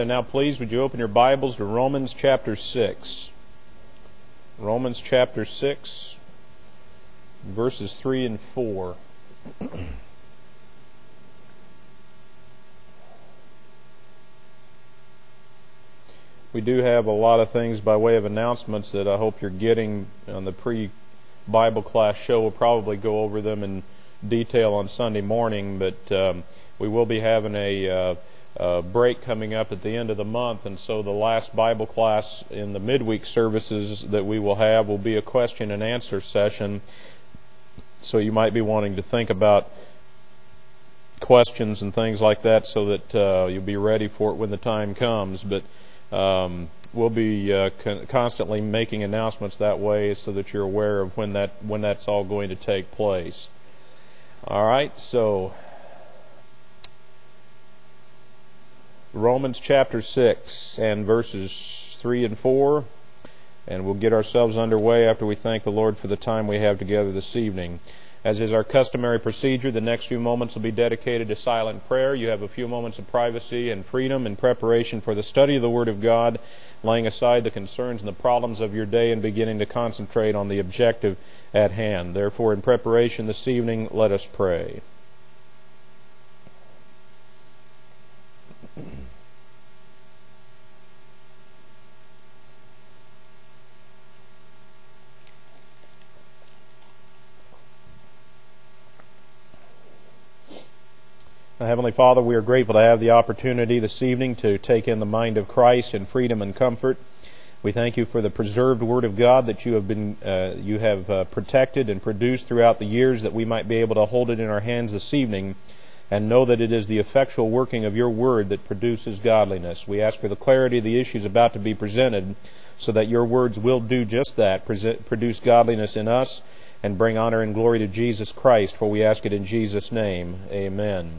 and now please would you open your Bibles to Romans chapter 6. Romans chapter 6, verses 3 and 4. We do have a lot of things by way of announcements that I hope you're getting on the pre-Bible class show. We'll probably go over them in detail on Sunday morning, but we will be having a break coming up at the end of the month, and so the last Bible class in the midweek services that we will have will be a question and answer session. So you might be wanting to think about questions and things like that so that you'll be ready for it when the time comes. But we'll be constantly making announcements that way so that you're aware of when that's all going to take place. All right, so Romans chapter 6 and verses 3 and 4, and we'll get ourselves underway after we thank the Lord for the time we have together this evening. As is our customary procedure, the next few moments will be dedicated to silent prayer. You have a few moments of privacy and freedom in preparation for the study of the Word of God, laying aside the concerns and the problems of your day and beginning to concentrate on the objective at hand. Therefore, in preparation this evening, let us pray. Heavenly Father, we are grateful to have the opportunity this evening to take in the mind of Christ in freedom and comfort. We thank you for the preserved Word of God that you have protected and produced throughout the years, that we might be able to hold it in our hands this evening and know that it is the effectual working of your Word that produces godliness. We ask for the clarity of the issues about to be presented so that your words will do just that, produce godliness in us and bring honor and glory to Jesus Christ, for we ask it in Jesus' name. Amen.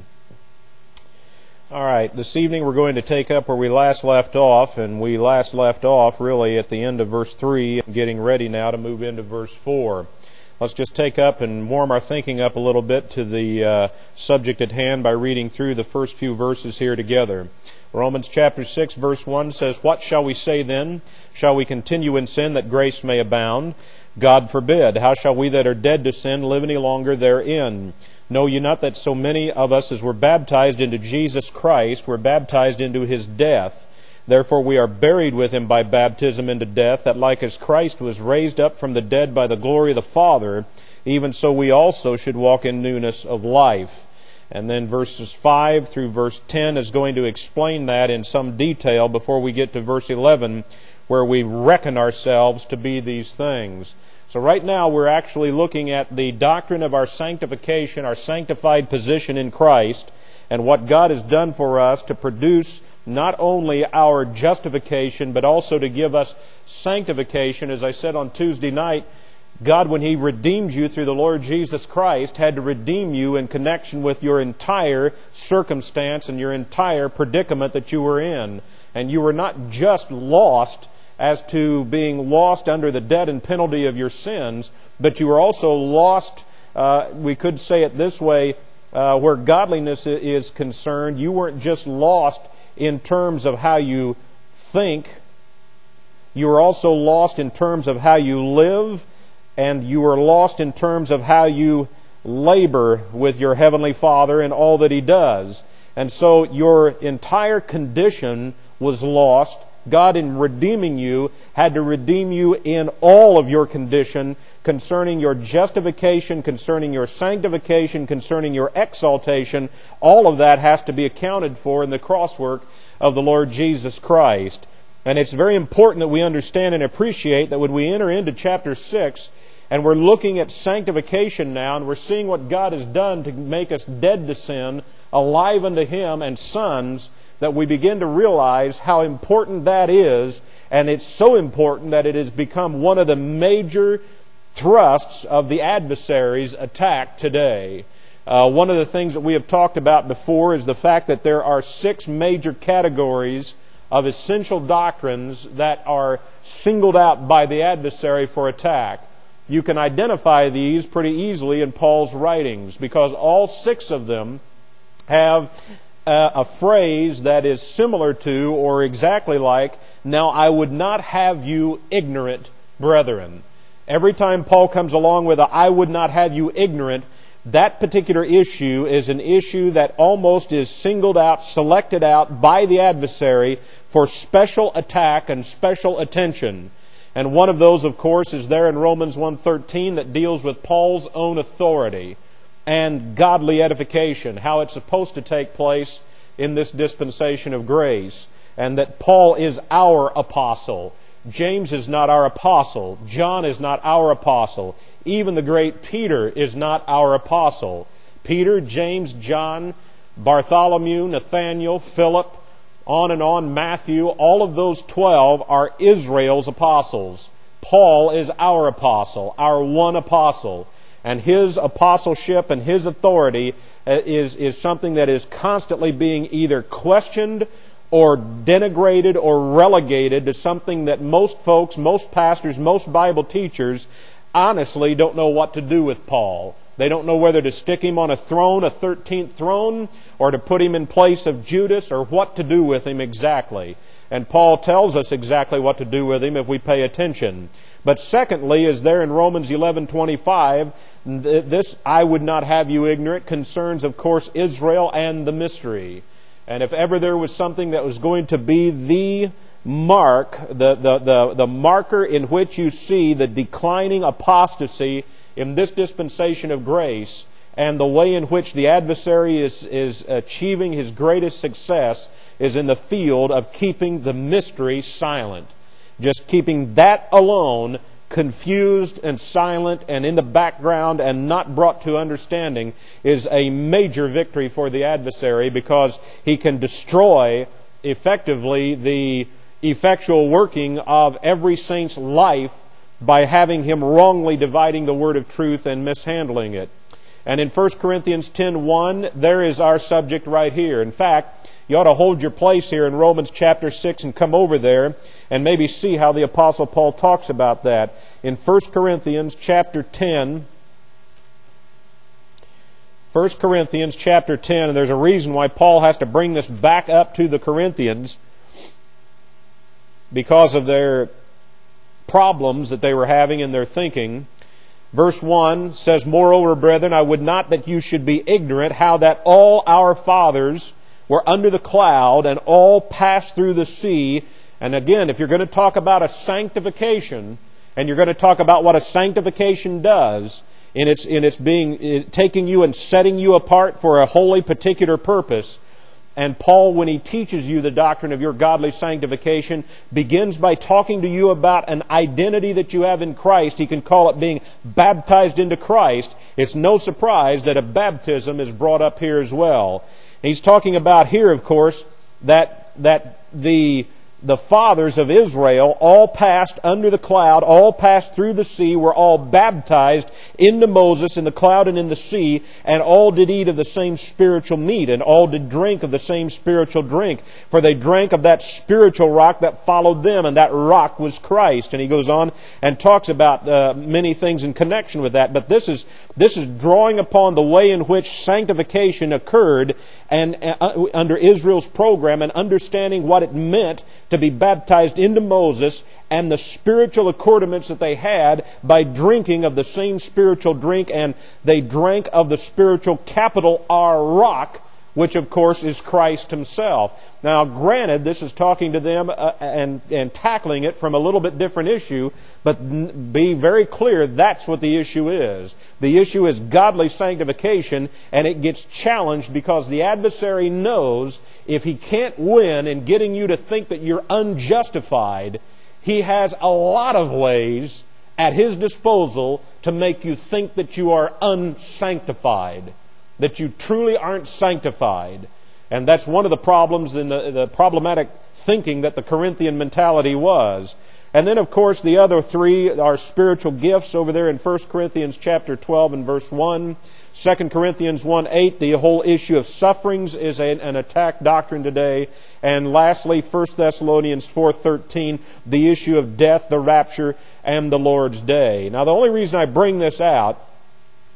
All right, this evening we're going to take up where we last left off, and we last left off really at the end of verse 3, and getting ready now to move into verse 4. Let's just take up and warm our thinking up a little bit to the subject at hand by reading through the first few verses here together. Romans chapter 6, verse 1 says, "What shall we say then? Shall we continue in sin that grace may abound? God forbid. How shall we that are dead to sin live any longer therein? Know ye not that so many of us as were baptized into Jesus Christ were baptized into His death? Therefore we are buried with Him by baptism into death, that like as Christ was raised up from the dead by the glory of the Father, even so we also should walk in newness of life." And then verses 5 through verse 10 is going to explain that in some detail before we get to verse 11, where we reckon ourselves to be these things. So right now we're actually looking at the doctrine of our sanctification, our sanctified position in Christ, and what God has done for us to produce not only our justification, but also to give us sanctification. As I said on Tuesday night, God, when He redeemed you through the Lord Jesus Christ, had to redeem you in connection with your entire circumstance and your entire predicament that you were in. And you were not just lost as to being lost under the debt and penalty of your sins, but you were also lost, we could say it this way, where godliness is concerned. You weren't just lost in terms of how you think. You were also lost in terms of how you live, and you were lost in terms of how you labor with your Heavenly Father and all that He does. And so your entire condition was lost. God, in redeeming you, had to redeem you in all of your condition concerning your justification, concerning your sanctification, concerning your exaltation. All of that has to be accounted for in the crosswork of the Lord Jesus Christ. And it's very important that we understand and appreciate that when we enter into chapter 6, and we're looking at sanctification now, and we're seeing what God has done to make us dead to sin, alive unto Him, and sons, that we begin to realize how important that is, and it's so important that it has become one of the major thrusts of the adversary's attack today. One of the things that we have talked about before is the fact that there are 6 major categories of essential doctrines that are singled out by the adversary for attack. You can identify these pretty easily in Paul's writings, because all 6 of them have a phrase that is similar to or exactly like, "Now I would not have you ignorant, brethren." Every time Paul comes along with a "I would not have you ignorant," that particular issue is an issue that almost is singled out, selected out by the adversary for special attack and special attention. And one of those, of course, is there in Romans 1:13 that deals with Paul's own authority and godly edification, how it's supposed to take place in this dispensation of grace, and that Paul is our apostle. James is not our apostle. John is not our apostle. Even the great Peter is not our apostle. Peter, James, John, Bartholomew, Nathaniel, Philip, on, Matthew, all of those 12 are Israel's apostles. Paul is our apostle, our one apostle. And his apostleship and his authority is something that is constantly being either questioned or denigrated or relegated to something that most folks, most pastors, most Bible teachers honestly don't know what to do with Paul. They don't know whether to stick him on a throne, a 13th throne, or to put him in place of Judas, or what to do with him exactly. And Paul tells us exactly what to do with him if we pay attention. But secondly, is there in Romans 11:25, this "I would not have you ignorant" concerns, of course, Israel and the mystery. And if ever there was something that was going to be the mark, the marker in which you see the declining apostasy in this dispensation of grace, and the way in which the adversary is achieving his greatest success, is in the field of keeping the mystery silent. Just keeping that alone confused and silent and in the background and not brought to understanding is a major victory for the adversary, because he can destroy effectively the effectual working of every saint's life by having him wrongly dividing the word of truth and mishandling it. And in 1 Corinthians 10:1, there is our subject right here. In fact, you ought to hold your place here in Romans chapter 6 and come over there and maybe see how the Apostle Paul talks about that. In 1 Corinthians chapter 10, 1 Corinthians chapter 10, and there's a reason why Paul has to bring this back up to the Corinthians, because of their problems that they were having in their thinking. Verse 1 says, "Moreover, brethren, I would not that you should be ignorant how that all our fathers were under the cloud, and all passed through the sea." And again, if you're going to talk about a sanctification, and you're going to talk about what a sanctification does, in its being taking you and setting you apart for a holy particular purpose, and Paul, when he teaches you the doctrine of your godly sanctification, begins by talking to you about an identity that you have in Christ. He can call it being baptized into Christ. It's no surprise that a baptism is brought up here as well. He's talking about here, of course, that the fathers of Israel all passed under the cloud, all passed through the sea, were all baptized into Moses in the cloud and in the sea, and all did eat of the same spiritual meat, and all did drink of the same spiritual drink. For they drank of that spiritual rock that followed them, and that rock was Christ. And he goes on and talks about many things in connection with that. But this is drawing upon the way in which sanctification occurred and under Israel's program, and understanding what it meant to be baptized into Moses, and the spiritual accordaments that they had by drinking of the same spiritual drink, and they drank of the spiritual capital R rock, which of course is Christ Himself. Now granted, this is talking to them and tackling it from a little bit different issue, but be very clear, that's what the issue is. The issue is godly sanctification, and it gets challenged because the adversary knows if he can't win in getting you to think that you're unjustified, he has a lot of ways at his disposal to make you think that you are unsanctified, that you truly aren't sanctified. And that's one of the problems in the problematic thinking that the Corinthian mentality was. And then, of course, the other three are spiritual gifts over there in 1 Corinthians chapter 12 and verse 1. 2 Corinthians 1:8, the whole issue of sufferings is an attack doctrine today. And lastly, 1 Thessalonians 4:13, the issue of death, the rapture, and the Lord's day. Now, the only reason I bring this out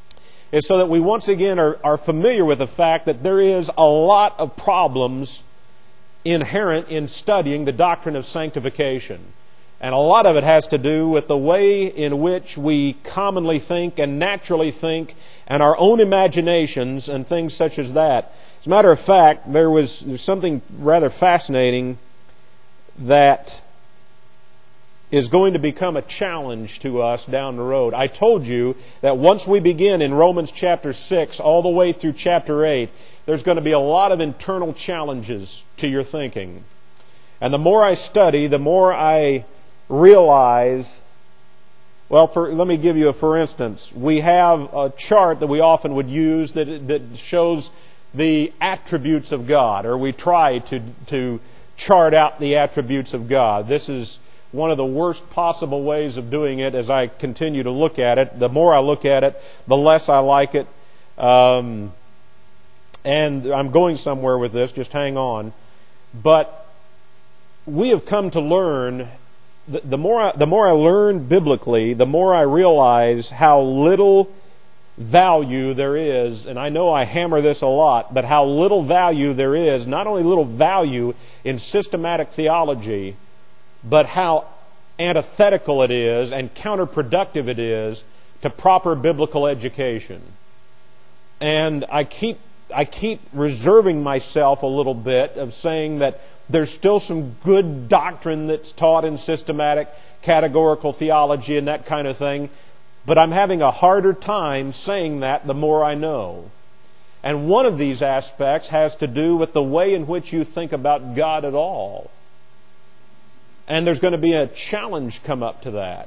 is so that we once again are familiar with the fact that there is a lot of problems inherent in studying the doctrine of sanctification. And a lot of it has to do with the way in which we commonly think and naturally think, and our own imaginations and things such as that. As a matter of fact, there's something rather fascinating that is going to become a challenge to us down the road. I told you that once we begin in Romans chapter 6 all the way through chapter 8, there's going to be a lot of internal challenges to your thinking. And the more I study, the more I realize, let me give you a for instance. We have a chart that we often would use that shows the attributes of God, or we try to chart out the attributes of God. This is one of the worst possible ways of doing it as I continue to look at it. The more I look at it, the less I like it. And I'm going somewhere with this, just hang on. But we have come to learn, the more I learn biblically, the more I realize how little value there is, and I know I hammer this a lot, but how little value there is, not only little value in systematic theology, but how antithetical it is and counterproductive it is to proper biblical education. And I keep reserving myself a little bit of saying that there's still some good doctrine that's taught in systematic categorical theology and that kind of thing, but I'm having a harder time saying that the more I know. And one of these aspects has to do with the way in which you think about God at all. And there's going to be a challenge come up to that.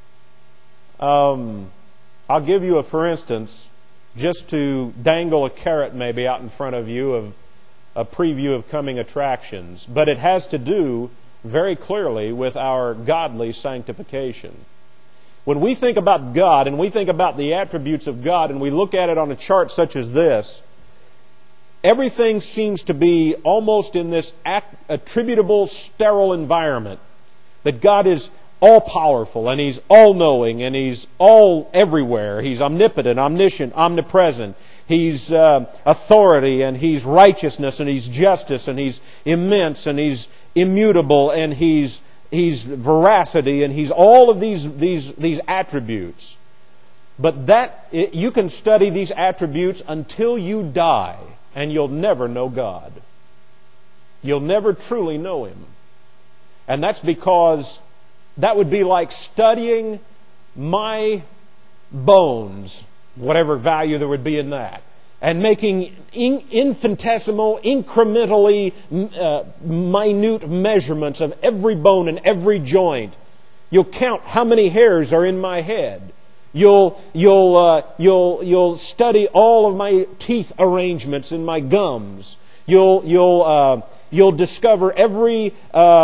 I'll give you a for instance, just to dangle a carrot maybe out in front of you of a preview of coming attractions. But it has to do very clearly with our godly sanctification. When we think about God and we think about the attributes of God and we look at it on a chart such as this, everything seems to be almost in this attributable, sterile environment. That God is all-powerful and He's all-knowing and He's all everywhere. He's omnipotent, omniscient, omnipresent. He's authority and He's righteousness and He's justice and He's immense and He's immutable and He's veracity and He's all of these attributes. But you can study these attributes until you die and you'll never know God. You'll never truly know Him. And that's because that would be like studying my bones, whatever value there would be in that, and making infinitesimal, incrementally minute measurements of every bone and every joint. You'll count how many hairs are in my head. You'll study all of my teeth arrangements in my gums. You'll discover every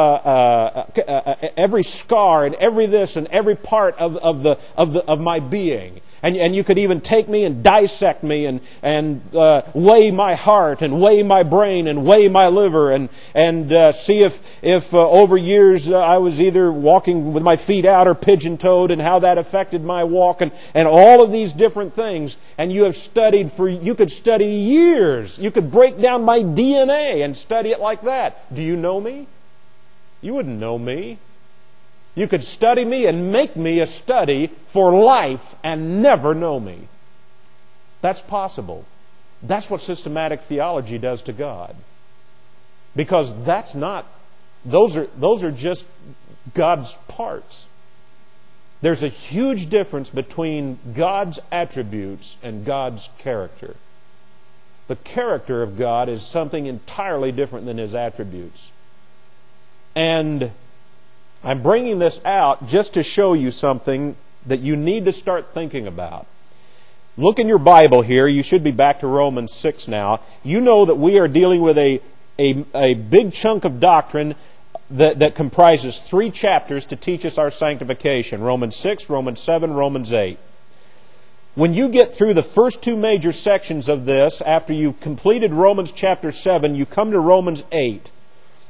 scar and every this and every part of my being. And you could even take me and dissect me and weigh my heart and weigh my brain and weigh my liver and see if over years I was either walking with my feet out or pigeon-toed and how that affected my walk and all of these different things. And you could study years. You could break down my DNA and study it like that. Do you know me? You wouldn't know me. You could study me and make me a study for life and never know me. That's possible. That's what systematic theology does to God. Because those are just God's parts. There's a huge difference between God's attributes and God's character. The character of God is something entirely different than His attributes. And I'm bringing this out just to show you something that you need to start thinking about. Look in your Bible here. You should be back to Romans 6 now. You know that we are dealing with a big chunk of doctrine that comprises 3 chapters to teach us our sanctification. Romans 6, Romans 7, Romans 8. When you get through the first 2 major sections of this, after you've completed Romans chapter 7, you come to Romans 8.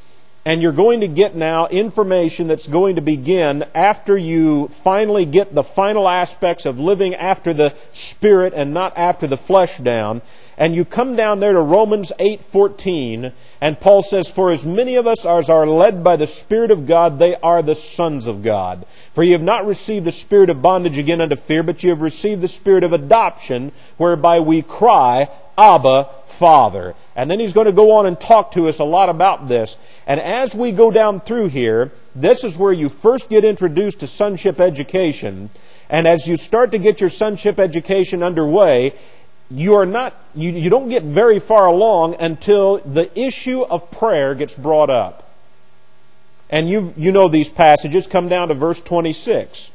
And you're going to get now information that's going to begin after you finally get the final aspects of living after the Spirit and not after the flesh down. And you come down there to Romans 8:14, and Paul says, "For as many of us as are led by the Spirit of God, they are the sons of God. For ye have not received the spirit of bondage again unto fear, but ye have received the spirit of adoption, whereby we cry, Abba, Father." And then he's going to go on and talk to us a lot about this. And as we go down through here, this is where you first get introduced to sonship education. And as you start to get your sonship education underway, you don't get very far along until the issue of prayer gets brought up. And you know these passages. Come down to verse 26.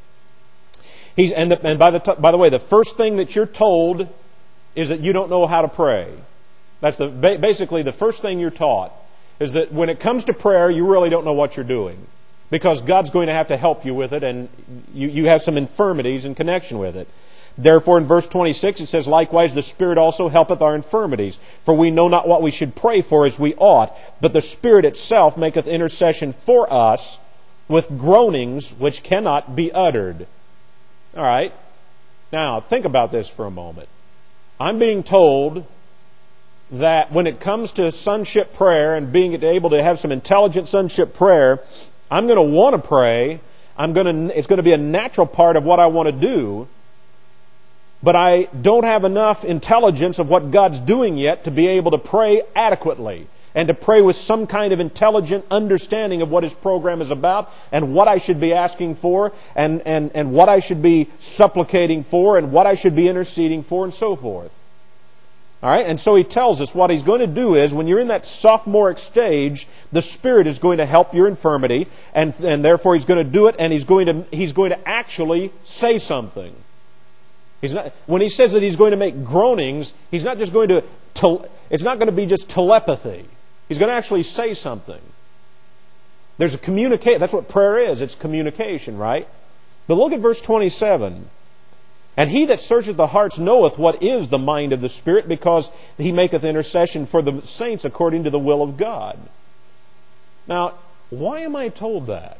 By the way, the first thing that you're told is that you don't know how to pray. That's basically the first thing you're taught, is that when it comes to prayer, you really don't know what you're doing, because God's going to have to help you with it, and you have some infirmities in connection with it. Therefore, in verse 26, it says, "Likewise the Spirit also helpeth our infirmities. For we know not what we should pray for as we ought, but the Spirit itself maketh intercession for us with groanings which cannot be uttered." All right? Now, think about this for a moment. I'm being told that when it comes to sonship prayer and being able to have some intelligent sonship prayer, I'm going to want to pray. It's going to be a natural part of what I want to do. But I don't have enough intelligence of what God's doing yet to be able to pray adequately and to pray with some kind of intelligent understanding of what His program is about and what I should be asking for and what I should be supplicating for and what I should be interceding for and so forth. All right? And so he tells us what he's going to do is, when you're in that sophomoric stage, the Spirit is going to help your infirmity, and therefore he's going to do it, and he's going to actually say something. When he says that he's going to make groanings, he's not just going to it's not going to be just telepathy. He's going to actually say something. There's a communicate. That's what prayer is. It's communication, right? But look at verse 27. "And he that searcheth the hearts knoweth what is the mind of the Spirit, because he maketh intercession for the saints according to the will of God." Now, why am I told that?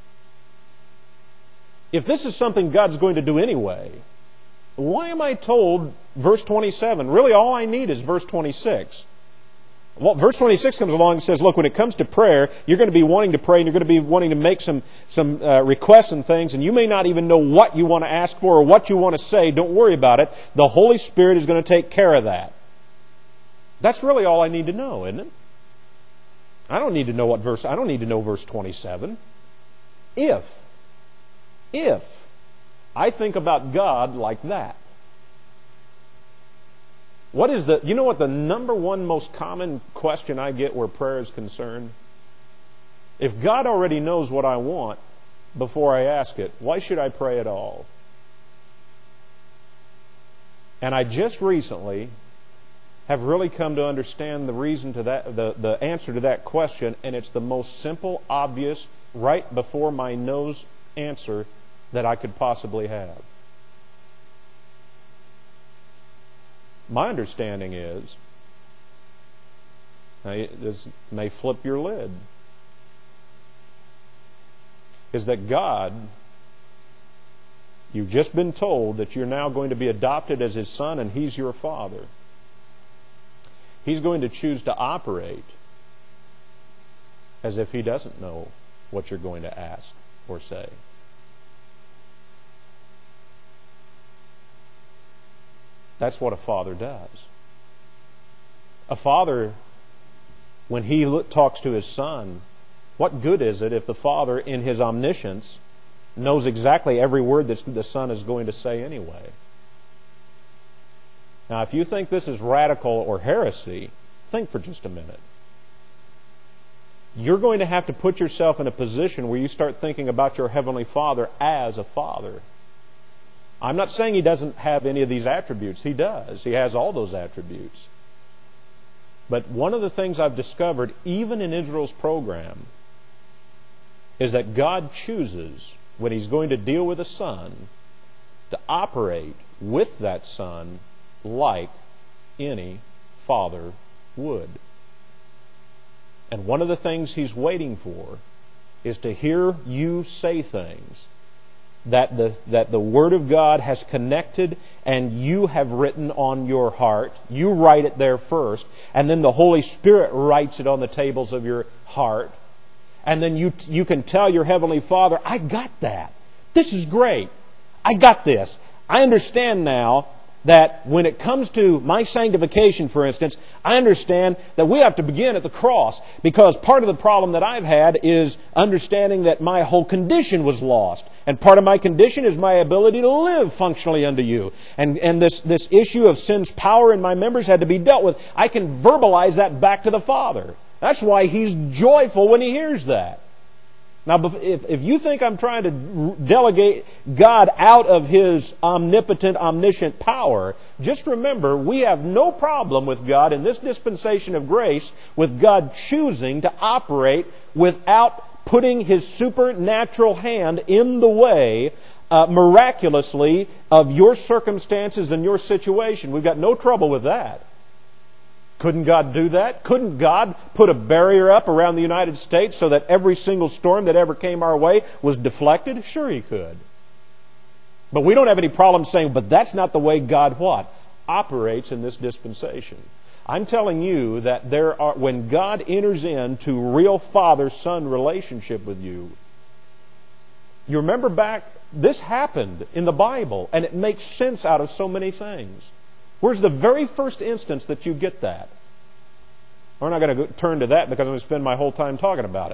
If this is something God's going to do anyway, why am I told verse 27? Really, all I need is verse 26. Well, verse 26 comes along and says, look, when it comes to prayer, you're going to be wanting to pray, and you're going to be wanting to make some requests and things, and you may not even know what you want to ask for or what you want to say. Don't worry about it. The Holy Spirit is going to take care of that. That's really all I need to know, isn't it? I don't need to know verse 27. If I think about God like that. You know what the number one most common question I get where prayer is concerned? If God already knows what I want before I ask it, why should I pray at all? And I just recently have really come to understand the reason to that, the answer to that question, and it's the most simple, obvious, right before my nose answer that I could possibly have. My understanding is, this may flip your lid, is that God, you've just been told that you're now going to be adopted as His son and He's your Father. He's going to choose to operate as if He doesn't know what you're going to ask or say. That's what a father does. A father, when he talks to his son, what good is it if the father, in his omniscience, knows exactly every word that the son is going to say anyway? Now, if you think this is radical or heresy, think for just a minute. You're going to have to put yourself in a position where you start thinking about your Heavenly Father as a father. I'm not saying He doesn't have any of these attributes. He does. He has all those attributes. But one of the things I've discovered, even in Israel's program, is that God chooses, when He's going to deal with a son, to operate with that son like any father would. And one of the things He's waiting for is to hear you say things that the Word of God has connected and you have written on your heart. You write it there first, and then the Holy Spirit writes it on the tables of your heart. And then you can tell your Heavenly Father, I got that. This is great. I got this. I understand now that when it comes to my sanctification, for instance, I understand that we have to begin at the cross, because part of the problem that I've had is understanding that my whole condition was lost. And part of my condition is my ability to live functionally unto you. And this issue of sin's power in my members had to be dealt with. I can verbalize that back to the Father. That's why He's joyful when He hears that. Now, if you think I'm trying to delegate God out of His omnipotent, omniscient power, just remember, we have no problem with God in this dispensation of grace, with God choosing to operate without putting His supernatural hand in the way, miraculously, of your circumstances and your situation. We've got no trouble with that. Couldn't God do that? Couldn't God put a barrier up around the United States so that every single storm that ever came our way was deflected? Sure He could. But we don't have any problem saying, but that's not the way God what? Operates in this dispensation. I'm telling you that when God enters into real father-son relationship with you, you remember back, this happened in the Bible, and it makes sense out of so many things. Where's the very first instance that you get that? We're not going to turn to that because I'm going to spend my whole time talking about it.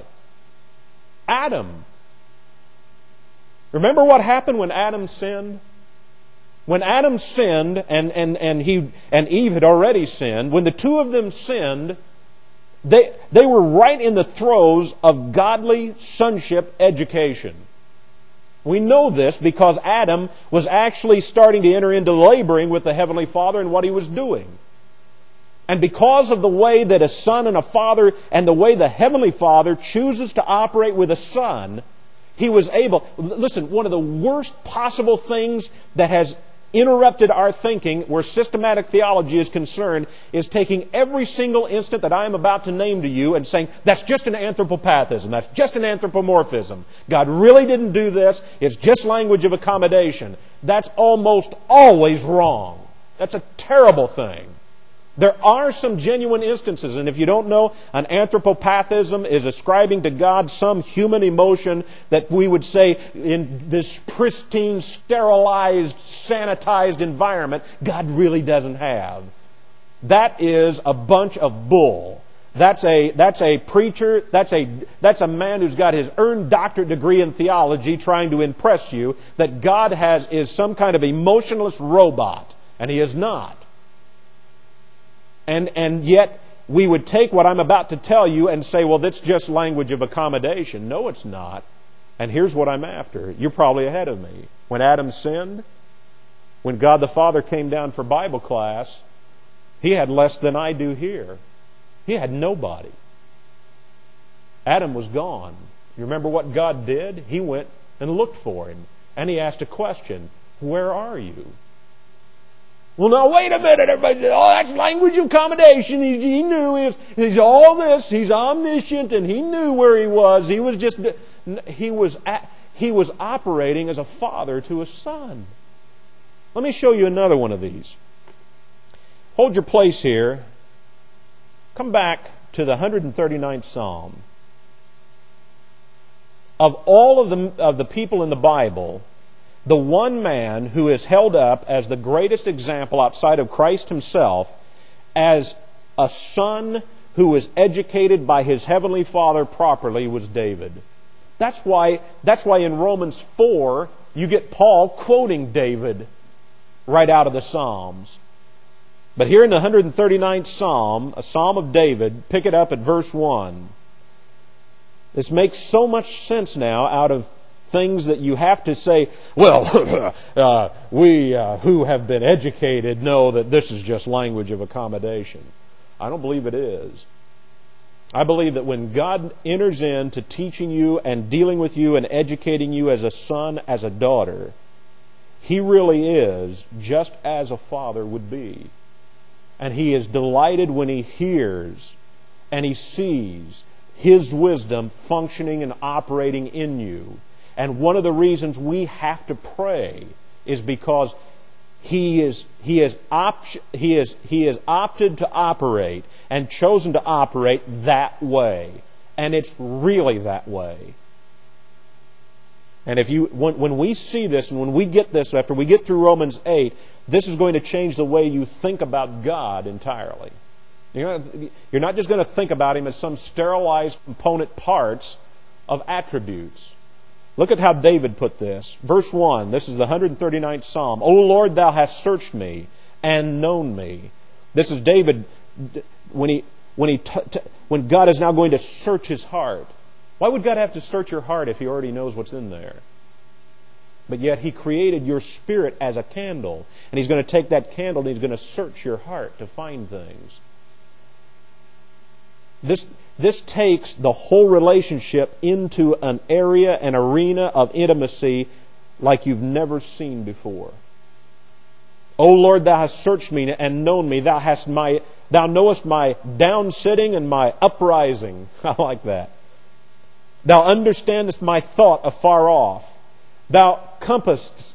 Adam. Remember what happened when Adam sinned? When Adam sinned and Eve had already sinned, when the two of them sinned, they were right in the throes of godly sonship education. We know this because Adam was actually starting to enter into laboring with the Heavenly Father and what he was doing. And because of the way that a son and a father and the way the Heavenly Father chooses to operate with a son, he was able... Listen, one of the worst possible things that has interrupted our thinking where systematic theology is concerned is taking every single instant that I am about to name to you and saying, that's just an anthropopathism, that's just an anthropomorphism. God really didn't do this, it's just language of accommodation. That's almost always wrong. That's a terrible thing. There are some genuine instances, and if you don't know, an anthropopathism is ascribing to God some human emotion that we would say in this pristine, sterilized, sanitized environment, God really doesn't have. That is a bunch of bull. That's a preacher, that's a man who's got his earned doctorate degree in theology trying to impress you that God is some kind of emotionless robot, and He is not. And yet, we would take what I'm about to tell you and say, well, that's just language of accommodation. No, it's not. And here's what I'm after. You're probably ahead of me. When Adam sinned, when God the Father came down for Bible class, He had less than I do here. He had nobody. Adam was gone. You remember what God did? He went and looked for him. And He asked a question. Where are you? Well, now, wait a minute. Everybody said, oh, that's language of accommodation. He knew he's all this. He's omniscient, and He knew where He was. He was operating as a father to a son. Let me show you another one of these. Hold your place here. Come back to the 139th Psalm. Of all of the people in the Bible, the one man who is held up as the greatest example outside of Christ Himself as a son who was educated by his Heavenly Father properly was David. That's why in Romans 4 you get Paul quoting David right out of the Psalms. But here in the 139th Psalm, a Psalm of David, pick it up at verse 1. This makes so much sense now out of things that you have to say, well, we who have been educated know that this is just language of accommodation. I don't believe it is. I believe that when God enters into teaching you and dealing with you and educating you as a son, as a daughter, He really is just as a father would be. And He is delighted when He hears and He sees His wisdom functioning and operating in you. And one of the reasons we have to pray is because He has opted to operate and chosen to operate that way. And it's really that way. And when we see this and when we get this, after we get through Romans 8, this is going to change the way you think about God entirely. You're not just going to think about Him as some sterilized component parts of attributes. Look at how David put this. Verse 1, this is the 139th Psalm. O Lord, Thou hast searched me and known me. This is David when God is now going to search his heart. Why would God have to search your heart if He already knows what's in there? But yet He created your spirit as a candle. And He's going to take that candle and He's going to search your heart to find things. This takes the whole relationship into an area, an arena of intimacy like you've never seen before. O Lord, Thou hast searched me and known me. Thou knowest my downsitting and my uprising. I like that. Thou understandest my thought afar off. Thou compassest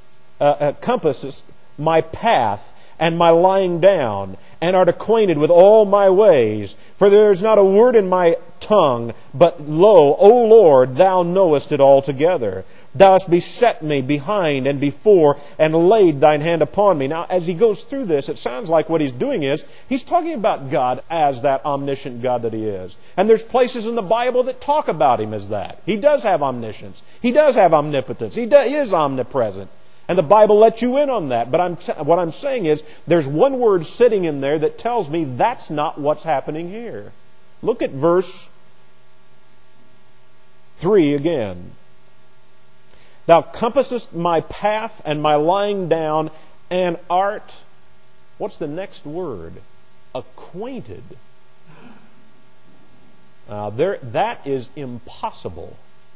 my path and my lying down, and art acquainted with all my ways. For there is not a word in my tongue, but lo, O Lord, Thou knowest it altogether. Thou hast beset me behind and before, and laid Thine hand upon me. Now, as he goes through this, it sounds like what he's doing is, he's talking about God as that omniscient God that He is. And there's places in the Bible that talk about Him as that. He does have omniscience. He does have omnipotence. He is omnipresent. And the Bible lets you in on that. But what I'm saying is, there's one word sitting in there that tells me that's not what's happening here. Look at verse 3 again. Thou compassest my path and my lying down, and art, what's the next word? Acquainted. That is impossible.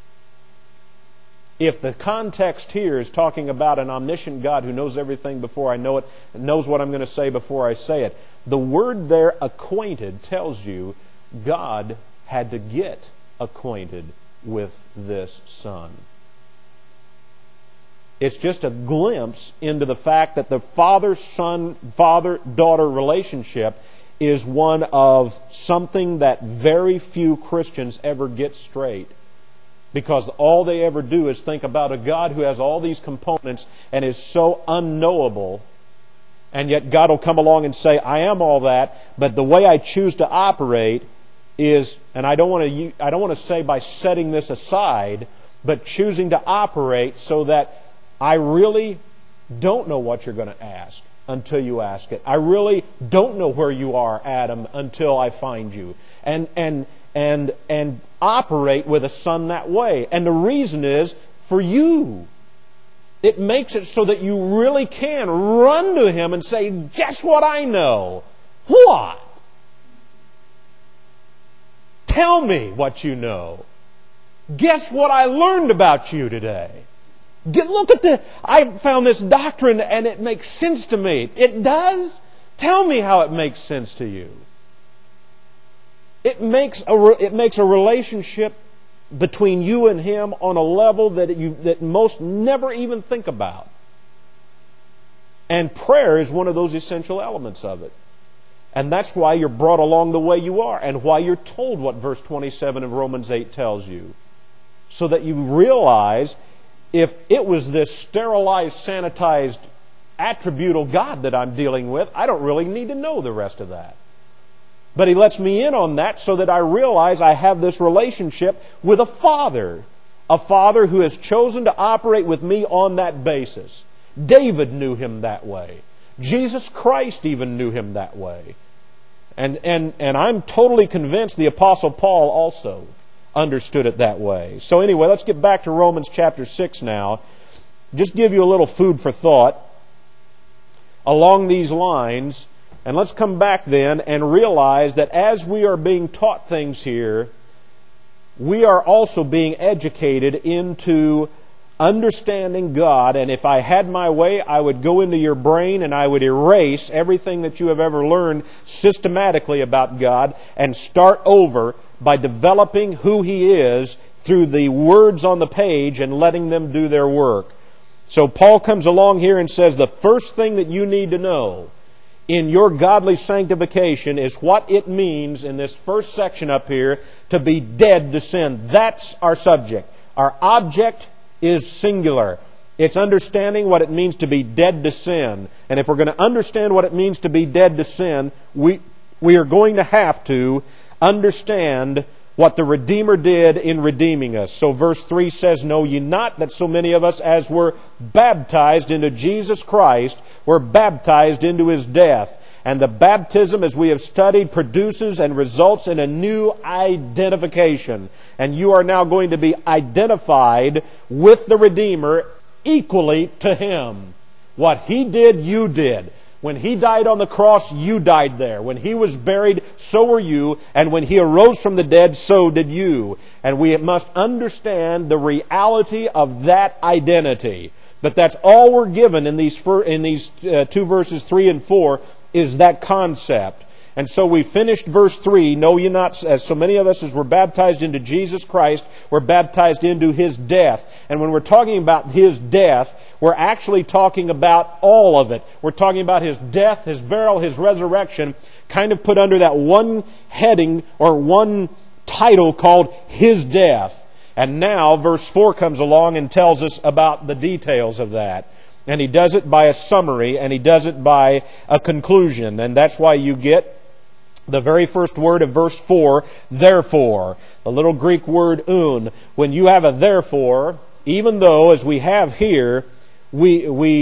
If the context here is talking about an omniscient God who knows everything before I know it, knows what I'm going to say before I say it, the word there, acquainted, tells you God had to get acquainted with this Son. It's just a glimpse into the fact that the father-son, father-daughter relationship is one of something that very few Christians ever get straight. Because all they ever do is think about a God who has all these components and is so unknowable. And yet God will come along and say, I am all that, but the way I choose to operate is, and I don't want to say by setting this aside, but choosing to operate so that I really don't know what you're going to ask until you ask it. I really don't know where you are, Adam, until I find you. And operate with a Son that way. And the reason is for you. It makes it so that you really can run to Him and say, guess what I know? What? Tell me what you know. Guess what I learned about you today? Look at I found this doctrine and it makes sense to me. It does? Tell me how it makes sense to you. It makes a relationship between you and Him on a level that most never even think about. And prayer is one of those essential elements of it. And that's why you're brought along the way you are, and why you're told what verse 27 of Romans 8 tells you. So that you realize, if it was this sterilized, sanitized, attributal God that I'm dealing with, I don't really need to know the rest of that. But He lets me in on that so that I realize I have this relationship with a Father who has chosen to operate with me on that basis. David knew Him that way. Jesus Christ even knew Him that way. And I'm totally convinced the Apostle Paul also understood it that way. So anyway, let's get back to Romans chapter 6 now. Just give you a little food for thought along these lines. And let's come back then and realize that as we are being taught things here, we are also being educated into understanding God, and if I had my way, I would go into your brain and I would erase everything that you have ever learned systematically about God and start over by developing who He is through the words on the page and letting them do their work. So Paul comes along here and says the first thing that you need to know in your godly sanctification is what it means in this first section up here to be dead to sin. That's our subject. Our object is singular. It's understanding what it means to be dead to sin. And if we're going to understand what it means to be dead to sin, we are going to have to understand what the Redeemer did in redeeming us. So verse 3 says, "Know ye not that so many of us as were baptized into Jesus Christ were baptized into His death? And the baptism, as we have studied, produces and results in a new identification." And you are now going to be identified with the Redeemer equally to Him. What He did, you did. When He died on the cross, you died there. When He was buried, so were you. And when He arose from the dead, so did you. And we must understand the reality of that identity. But that's all we're given in these two verses 3 and 4 is that concept. And so we finished verse 3, "Know ye not, as so many of us as were baptized into Jesus Christ, were baptized into His death." And when we're talking about His death, we're actually talking about all of it. We're talking about His death, His burial, His resurrection, kind of put under that one heading or one title called His death. And now verse 4 comes along and tells us about the details of that. And he does it by a summary, and he does it by a conclusion. And that's why you get the very first word of verse 4, therefore. The little Greek word un. When you have a therefore, even though, as we have here, we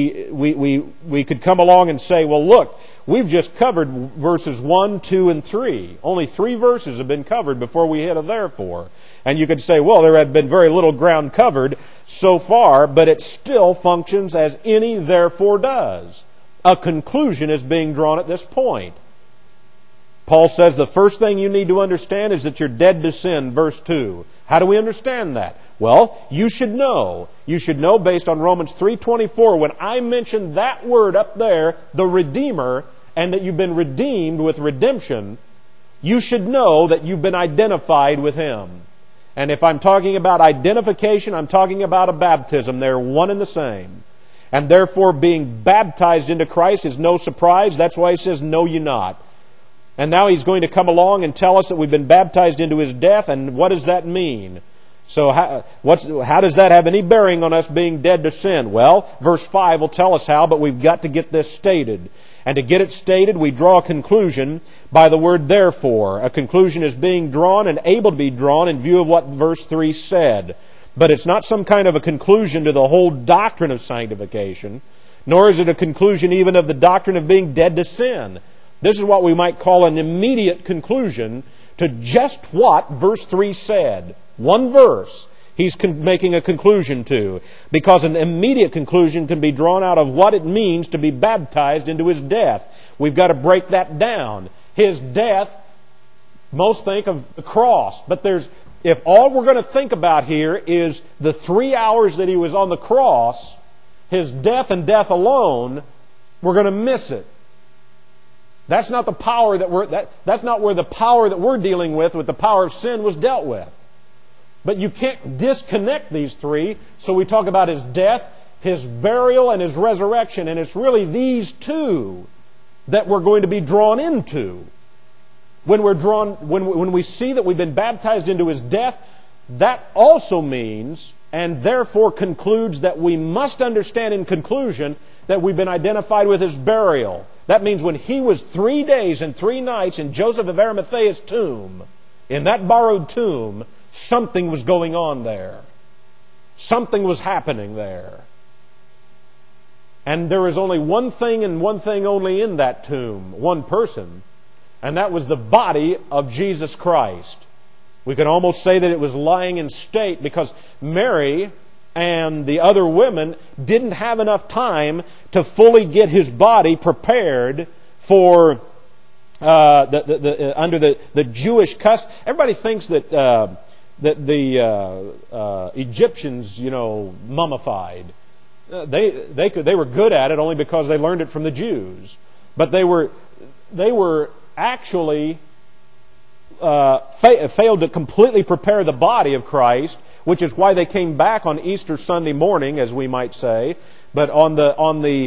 could come along and say, well, look, we've just covered verses 1, 2, and 3. Only 3 verses have been covered before we hit a therefore. And you could say, well, there had been very little ground covered so far, but it still functions as any therefore does. A conclusion is being drawn at this point. Paul says the first thing you need to understand is that you're dead to sin, verse 2. How do we understand that? Well, you should know. You should know based on Romans 3:24, when I mentioned that word up there, the Redeemer, and that you've been redeemed with redemption, you should know that you've been identified with Him. And if I'm talking about identification, I'm talking about a baptism. They're one and the same. And therefore being baptized into Christ is no surprise. That's why he says, "Know ye not." And now he's going to come along and tell us that we've been baptized into His death. And what does that mean? So how does that have any bearing on us being dead to sin? Well, verse 5 will tell us how, but we've got to get this stated. And to get it stated, we draw a conclusion by the word therefore. A conclusion is being drawn and able to be drawn in view of what verse 3 said. But it's not some kind of a conclusion to the whole doctrine of sanctification, nor is it a conclusion even of the doctrine of being dead to sin. This is what we might call an immediate conclusion to just what verse 3 said. One verse he's making a conclusion to, because an immediate conclusion can be drawn out of what it means to be baptized into His death. We've got to break that down. His death, most think of the cross, but if all we're going to think about here is the 3 hours that He was on the cross, His death and death alone, we're going to miss it. That's not the power that's not where the power that we're dealing with the power of sin was dealt with. But you can't disconnect these three. So we talk about His death, His burial, and His resurrection. And it's really these two that we're going to be drawn into. When we see that we've been baptized into His death, that also means, and therefore concludes, that we must understand in conclusion that we've been identified with His burial. That means when He was 3 days and 3 nights in Joseph of Arimathea's tomb, in that borrowed tomb, something was going on there. Something was happening there. And there is only one thing and one thing only in that tomb, one person, and that was the body of Jesus Christ. We can almost say that it was lying in state because Mary and the other women didn't have enough time to fully get His body prepared for under the Jewish custom. Everybody thinks that Egyptians, mummified. They were good at it only because they learned it from the Jews. But they were actually failed to completely prepare the body of Christ, which is why they came back on Easter Sunday morning, as we might say. But on the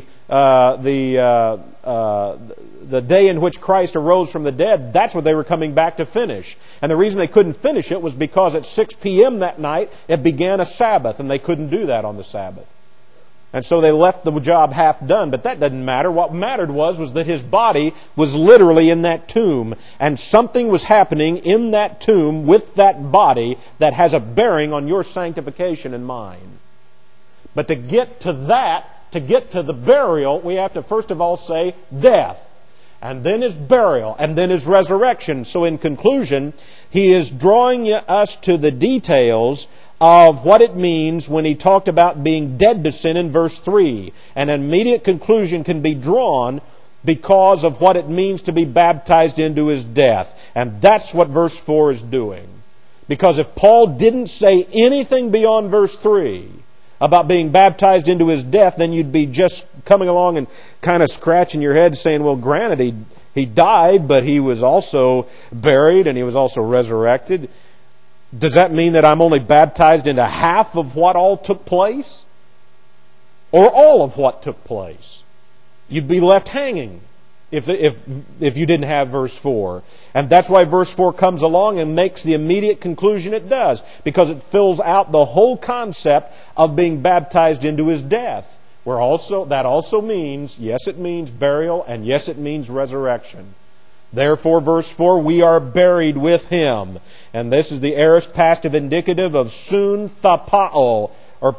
day in which Christ arose from the dead, that's what they were coming back to finish. And the reason they couldn't finish it was because at 6 p.m. that night, it began a Sabbath, and they couldn't do that on the Sabbath. And so they left the job half done, but that doesn't matter. What mattered was that his body was literally in that tomb, and something was happening in that tomb with that body that has a bearing on your sanctification and mine. But to get to that, to get to the burial, we have to first of all say death, and then his burial, and then his resurrection. So in conclusion, he is drawing us to the details of what it means when he talked about being dead to sin in verse 3. And an immediate conclusion can be drawn because of what it means to be baptized into his death. And that's what verse 4 is doing. Because if Paul didn't say anything beyond verse 3 about being baptized into his death, then you'd be just coming along and kind of scratching your head saying, well, granted, he died, but he was also buried and he was also resurrected. Does that mean that I'm only baptized into half of what all took place? Or all of what took place? You'd be left hanging if you didn't have verse 4. And that's why verse 4 comes along and makes the immediate conclusion it does, because it fills out the whole concept of being baptized into his death. That also means, yes, it means burial, and yes, it means resurrection. Therefore, verse 4, we are buried with him. And this is the aorist passive indicative of soon thapto.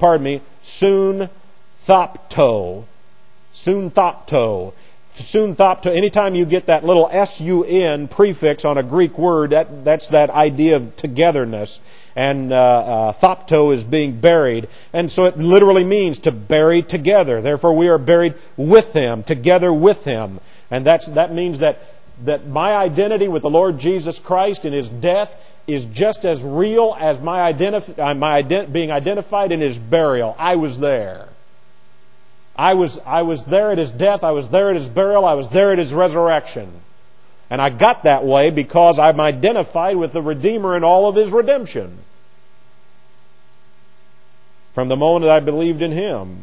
Soon thapto. Anytime you get that little S-U-N prefix on a Greek word, that's that idea of togetherness. And thapto is being buried. And so it literally means to bury together. Therefore, we are buried with him, together with him. And that means that my identity with the Lord Jesus Christ in his death is just as real as my being identified in his burial. I was there. I was there at his death. I was there at his burial. I was there at his resurrection. And I got that way because I'm identified with the Redeemer in all of his redemption. From the moment that I believed in him.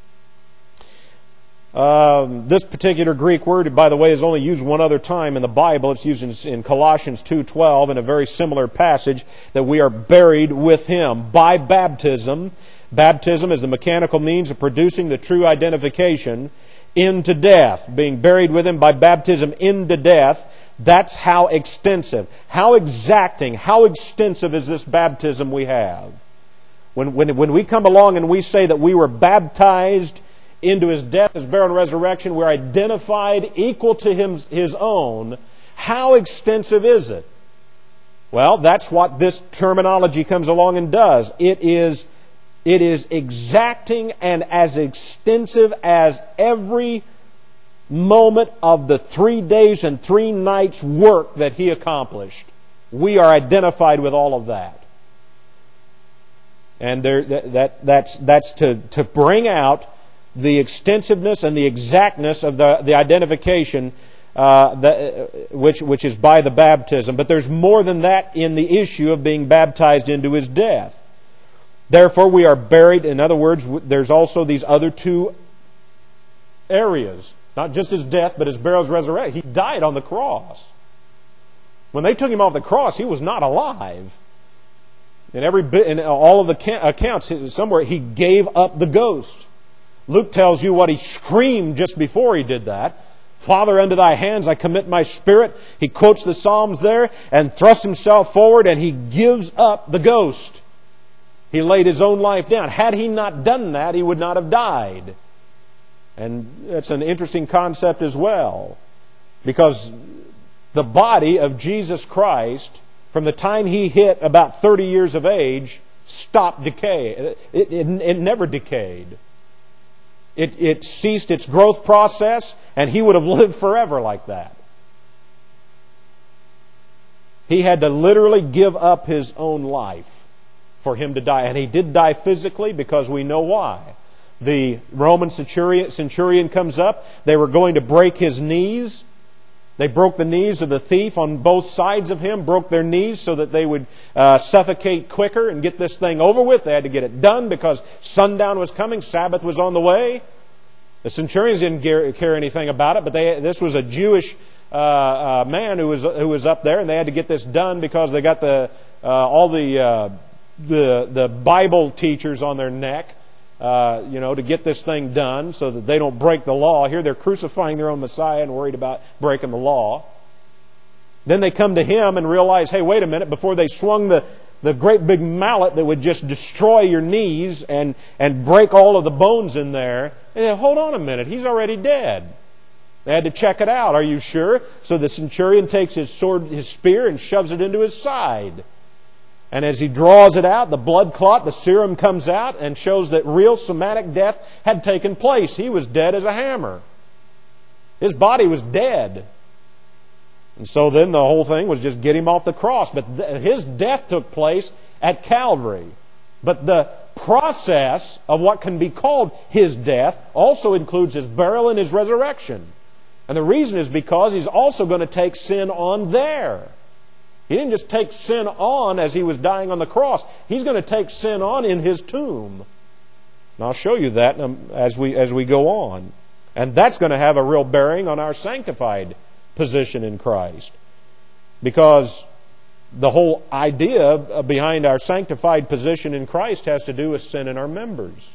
This particular Greek word, by the way, is only used one other time in the Bible. It's used in Colossians 2:12 in a very similar passage, that we are buried with him by baptism. Baptism is the mechanical means of producing the true identification into death. Being buried with him by baptism into death. That's how extensive, how exacting, how extensive is this baptism we have. When we come along and we say that we were baptized into his death, his burial, and resurrection, we're identified equal to his own. How extensive is it? Well, that's what this terminology comes along and does. It is exacting and as extensive as every moment of the 3 days and 3 nights work that he accomplished. We are identified with all of that. And that's to bring out the extensiveness and the exactness of the identification which is by the baptism. But there's more than that in the issue of being baptized into his death. Therefore, we are buried. In other words, there's also these other two areas. Not just his death, but his burial, his resurrection. He died on the cross. When they took him off the cross, he was not alive. In all of the accounts, somewhere he gave up the ghost. Luke tells you what he screamed just before he did that. Father, unto thy hands I commit my spirit. He quotes the Psalms there and thrusts himself forward and he gives up the ghost. He laid his own life down. Had he not done that, he would not have died. And that's an interesting concept as well. Because the body of Jesus Christ, from the time he hit about 30 years of age, stopped decay. It never decayed. It ceased its growth process, and he would have lived forever like that. He had to literally give up his own life. for him to die. And he did die physically because we know why. The Roman centurion comes up. They were going to break his knees. They broke the knees of the thief on both sides of him, broke their knees so that they would suffocate quicker and get this thing over with. They had to get it done because sundown was coming, Sabbath was on the way. The centurions didn't care anything about it, but this was a Jewish man who was up there, and they had to get this done because they got all the Bible teachers on their neck, to get this thing done so that they don't break the law. Here they're crucifying their own Messiah and worried about breaking the law. Then they come to him and realize, hey, wait a minute, before they swung the great big mallet that would just destroy your knees and break all of the bones in there, and hold on a minute, he's already dead. They had to check it out. Are you sure? So the centurion takes his spear, and shoves it into his side. And as he draws it out, the blood clot, the serum comes out and shows that real somatic death had taken place. He was dead as a hammer. His body was dead. And so then the whole thing was just get him off the cross. But his death took place at Calvary. But the process of what can be called his death also includes his burial and his resurrection. And the reason is because he's also going to take sin on there. He didn't just take sin on as he was dying on the cross. He's going to take sin on in his tomb. And I'll show you that as we go on. And that's going to have a real bearing on our sanctified position in Christ. Because the whole idea behind our sanctified position in Christ has to do with sin in our members.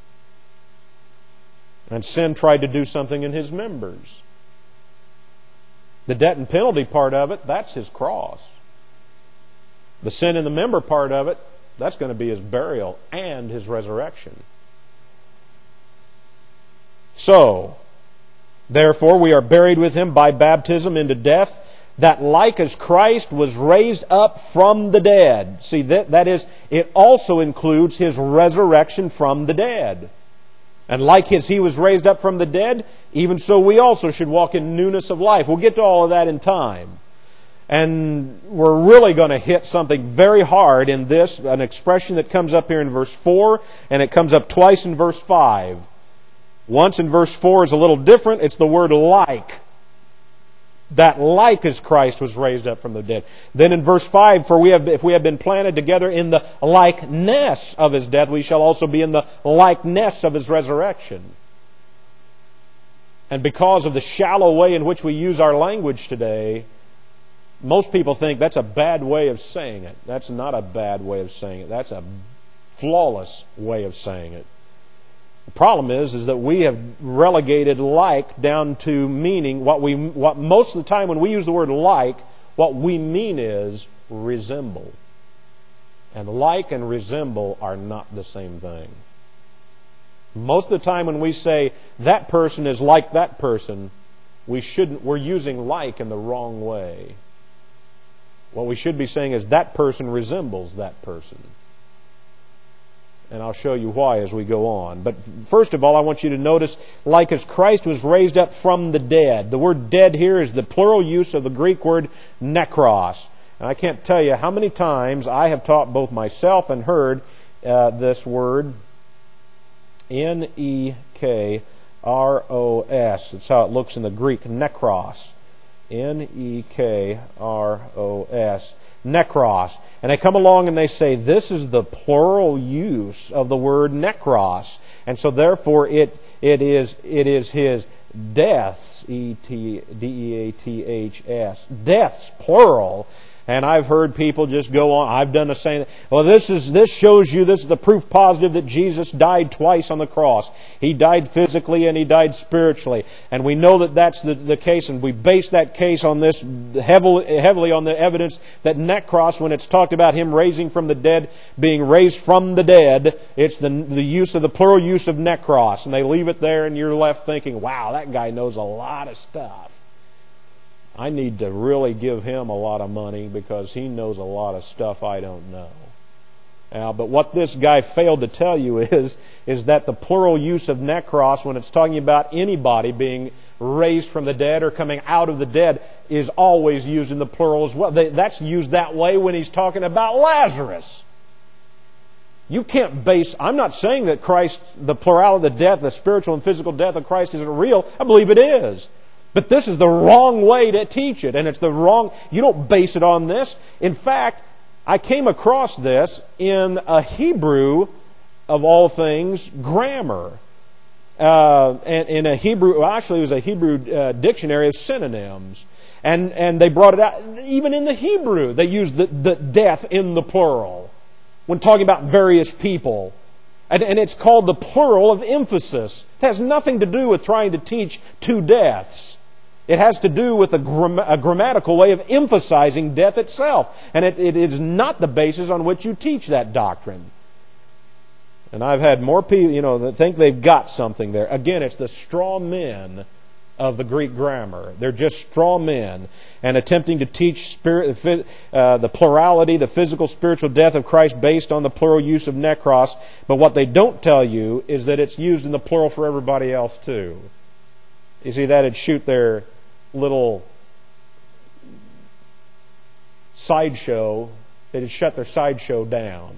And sin tried to do something in his members. The debt and penalty part of it, that's his cross. The sin in the member part of it, that's going to be his burial and his resurrection. So, therefore, we are buried with him by baptism into death, that like as Christ was raised up from the dead. See, that is, it also includes his resurrection from the dead. And like as he was raised up from the dead, even so we also should walk in newness of life. We'll get to all of that in time. And we're really going to hit something very hard in this, an expression that comes up here in verse 4, and it comes up twice in verse 5. Once in verse 4 is a little different. It's the word like. That like as Christ was raised up from the dead. Then in verse 5, if we have been planted together in the likeness of his death, we shall also be in the likeness of his resurrection. And because of the shallow way in which we use our language today, most people think that's a bad way of saying it. That's not a bad way of saying it. That's a flawless way of saying it. The problem is that we have relegated like down to meaning what most of the time when we use the word like, what we mean is resemble. And like and resemble are not the same thing. Most of the time when we say that person is like that person, we're using like in the wrong way. What we should be saying is that person resembles that person. And I'll show you why as we go on. But first of all, I want you to notice, like as Christ was raised up from the dead. The word dead here is the plural use of the Greek word nekros. And I can't tell you how many times I have taught both myself and heard this word, N-E-K-R-O-S. It's how it looks in the Greek, nekros. N-E-K-R-O-S. Nekros. And they come along and they say, this is the plural use of the word nekros. And so therefore it is his deaths, E-D-E-A-T-H-S, deaths, plural. And I've heard people just go on. I've done the same. Well, this shows you, this is the proof positive that Jesus died twice on the cross. He died physically and he died spiritually. And we know that that's the case, and we base that case on this heavily on the evidence that nekros, when it's talked about him raising from the dead, being raised from the dead, it's the use of the plural use of nekros. And they leave it there, and you're left thinking, wow, that guy knows a lot of stuff. I need to really give him a lot of money because he knows a lot of stuff I don't know. But what this guy failed to tell you is that the plural use of nekros, when it's talking about anybody being raised from the dead or coming out of the dead, is always used in the plural as well. That's used that way when he's talking about Lazarus. You can't base... I'm not saying that Christ, the plurality of the death, the spiritual and physical death of Christ isn't real. I believe it is. But this is the wrong way to teach it. And it's the wrong... You don't base it on this. In fact, I came across this in a Hebrew, of all things, grammar. And in a Hebrew... Well, actually, it was a Hebrew dictionary of synonyms. And they brought it out. Even in the Hebrew, they used the death in the plural when talking about various people. And it's called the plural of emphasis. It has nothing to do with trying to teach two deaths. It has to do with a grammatical way of emphasizing death itself. And it is not the basis on which you teach that doctrine. And I've had more people, that think they've got something there. Again, it's the straw men of the Greek grammar. They're just straw men and attempting to teach the plurality, the physical, spiritual death of Christ based on the plural use of nekros. But what they don't tell you is that it's used in the plural for everybody else too. You see, that'd shoot their little sideshow. They'd shut their sideshow down.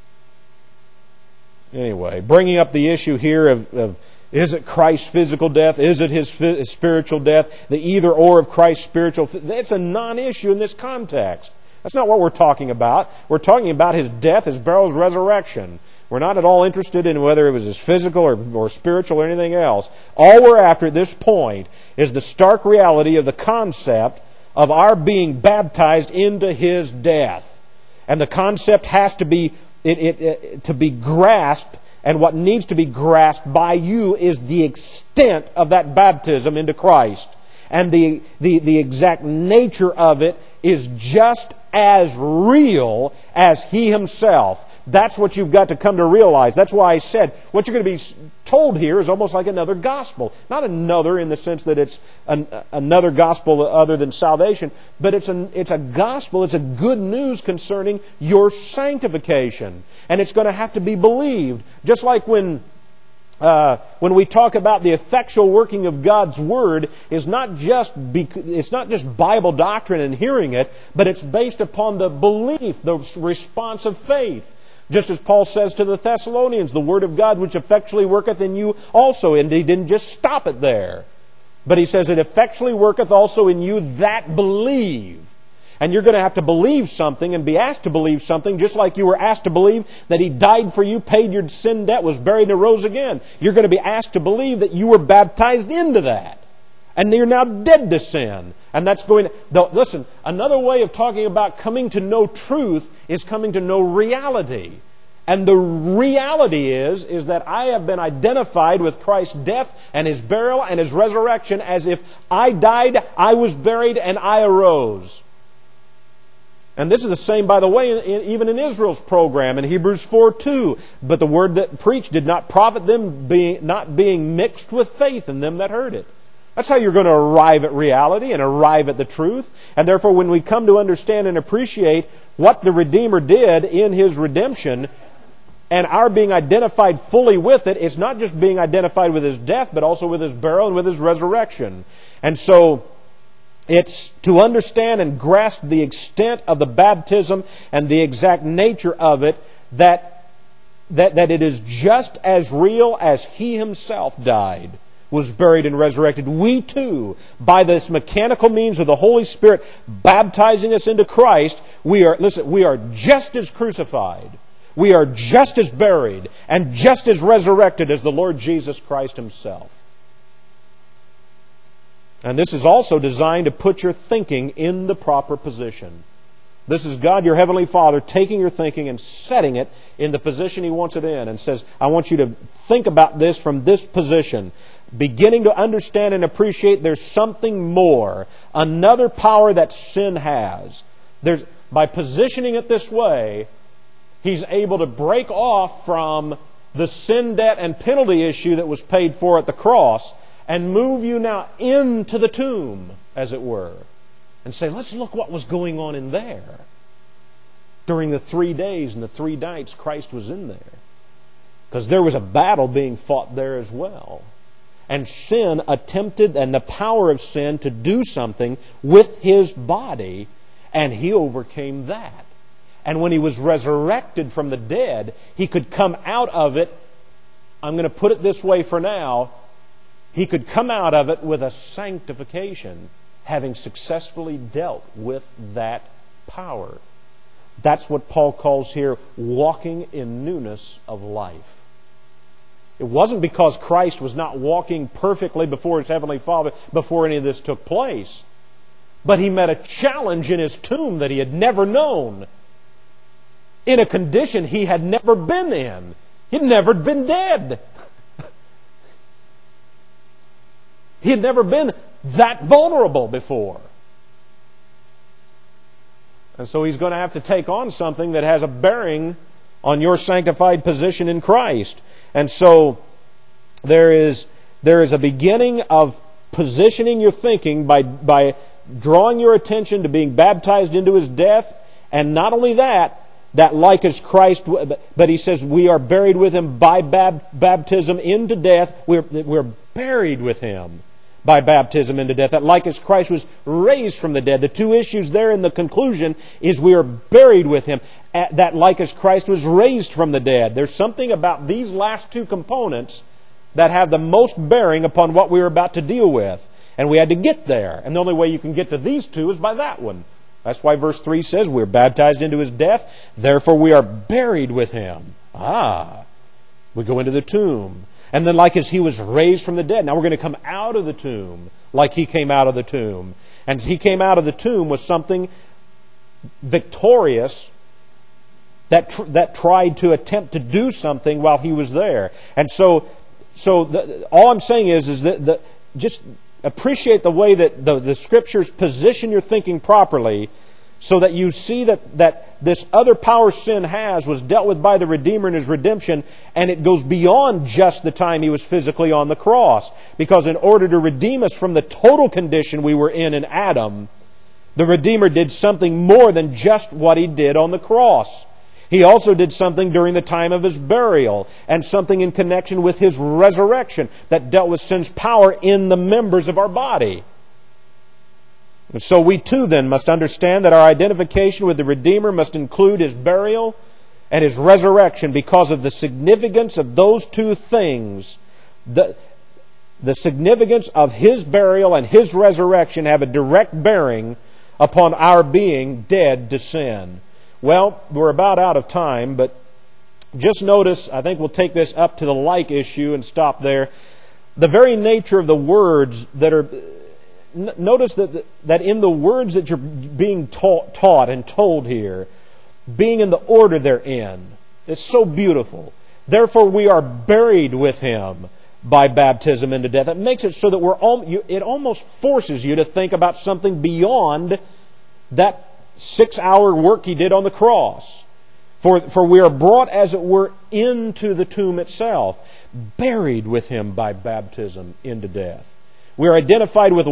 Anyway, bringing up the issue here of is it Christ's physical death? Is it his spiritual death? The either or of Christ's spiritual... That's a non-issue in this context. That's not what we're talking about. We're talking about his death, his burial, his resurrection. We're not at all interested in whether it was his physical or spiritual or anything else. All we're after at this point is the stark reality of the concept of our being baptized into his death. And the concept has to be to be grasped. And what needs to be grasped by you is the extent of that baptism into Christ. And the exact nature of it is just as real as He Himself. That's what you've got to come to realize. That's why I said what you're going to be told here is almost like another gospel. Not another in the sense that it's another gospel other than salvation, but it's a gospel, it's a good news concerning your sanctification. And it's going to have to be believed. Just like when we talk about the effectual working of God's Word, it's not just Bible doctrine and hearing it, but it's based upon the belief, the response of faith. Just as Paul says to the Thessalonians, the Word of God which effectually worketh in you also. And he didn't just stop it there. But he says, it effectually worketh also in you that believe. And you're going to have to believe something and be asked to believe something, just like you were asked to believe that He died for you, paid your sin debt, was buried and rose again. You're going to be asked to believe that you were baptized into that. And you're now dead to sin. And that's going to... Listen, another way of talking about coming to know truth is coming to know reality. And the reality is that I have been identified with Christ's death and His burial and His resurrection as if I died, I was buried, and I arose. And this is the same, by the way, even in Israel's program in Hebrews 4:2. But the word that preached did not profit them, not being mixed with faith in them that heard it. That's how you're going to arrive at reality and arrive at the truth. And therefore, when we come to understand and appreciate what the Redeemer did in His redemption and our being identified fully with it, it's not just being identified with His death, but also with His burial and with His resurrection. And so it's to understand and grasp the extent of the baptism and the exact nature of it that it is just as real as He Himself died, was buried and resurrected. We too, by this mechanical means of the Holy Spirit baptizing us into Christ, we are just as crucified, we are just as buried, and just as resurrected as the Lord Jesus Christ Himself. And this is also designed to put your thinking in the proper position. This is God, your Heavenly Father, taking your thinking and setting it in the position He wants it in, and says, I want you to think about this from this position, beginning to understand and appreciate there's something more, another power that sin has. By positioning it this way, He's able to break off from the sin debt and penalty issue that was paid for at the cross and move you now into the tomb, as it were, and say, let's look what was going on in there. During the 3 days and the 3 nights Christ was in there. Because there was a battle being fought there as well. And sin attempted, and the power of sin, to do something with His body, and He overcame that. And when He was resurrected from the dead, He could come out of it, I'm going to put it this way for now, He could come out of it with a sanctification, having successfully dealt with that power. That's what Paul calls here walking in newness of life. It wasn't because Christ was not walking perfectly before His Heavenly Father before any of this took place. But He met a challenge in His tomb that He had never known, in a condition He had never been in. He'd never been dead. He had never been that vulnerable before. And so He's going to have to take on something that has a bearing on your sanctified position in Christ. And so there is a beginning of positioning your thinking by drawing your attention to being baptized into His death. And not only that like as Christ, but he says we are buried with Him by baptism into death. We're buried with Him by baptism into death. That like as Christ was raised from the dead. The two issues there in the conclusion is we are buried with Him. That like as Christ was raised from the dead. There's something about these last two components that have the most bearing upon what we're about to deal with. And we had to get there. And the only way you can get to these two is by that one. That's why verse 3 says we're baptized into His death, therefore we are buried with Him. We go into the tomb. And then like as He was raised from the dead, now we're going to come out of the tomb like He came out of the tomb. And He came out of the tomb with something victorious that tried to attempt to do something while He was there. And so all I'm saying is that just appreciate the way that the Scriptures position your thinking properly, so that you see that this other power sin has was dealt with by the Redeemer in His redemption, and it goes beyond just the time He was physically on the cross. Because in order to redeem us from the total condition we were in Adam, the Redeemer did something more than just what He did on the cross. He also did something during the time of His burial, and something in connection with His resurrection that dealt with sin's power in the members of our body. And so we too then must understand that our identification with the Redeemer must include His burial and His resurrection, because of the significance of those two things. The significance of His burial and His resurrection have a direct bearing upon our being dead to sin. Well, we're about out of time, but just notice, I think we'll take this up to the like issue and stop there. The very nature of the words that are... Notice that in the words that you're being taught and told here, being in the order they're in, it's so beautiful. Therefore we are buried with Him by baptism into death. It makes it so that it almost forces you to think about something beyond that 6-hour work He did on the cross. For we are brought, as it were, into the tomb itself, buried with Him by baptism into death. We are identified with